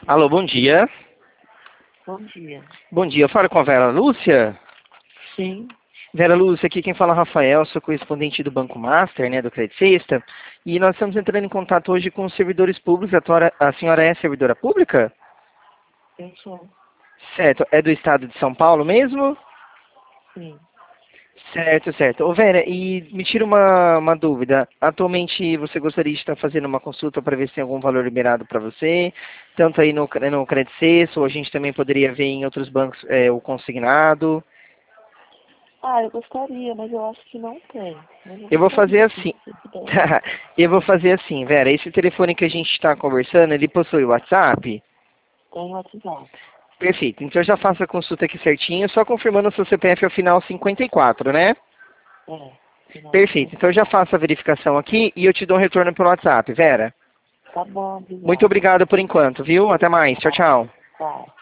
Alô, bom dia. Bom dia. Bom dia, eu falo com a Vera Lúcia. Sim, Vera Lúcia, aqui quem fala é Rafael, sou correspondente do Banco Master, né, do Credit Sexta. E nós estamos entrando em contato hoje com os servidores públicos. A senhora é servidora pública? eu sou. Certo, é do estado de São Paulo mesmo? Sim. Certo, certo. Ô Vera, e me tira uma dúvida. Atualmente você gostaria de estar fazendo uma consulta para ver se tem algum valor liberado para você, tanto aí no Credit Sexta, ou a gente também poderia ver em outros bancos o consignado. Ah, eu gostaria, mas eu acho que não tem. Mas eu Eu vou fazer gostaria, assim. se puder. Eu vou fazer assim, Vera. Esse telefone que a gente está conversando, ele possui WhatsApp? Tem WhatsApp. Perfeito. Então eu já faço a consulta aqui certinho, só confirmando o seu CPF ao final 54, né? É, final Perfeito. Então eu já 54. faço a verificação aqui e eu te dou um retorno pelo WhatsApp, Vera. Tá bom, Muito obrigada. obrigado por enquanto, viu? Até mais. Tchau, Tá, tchau. tá.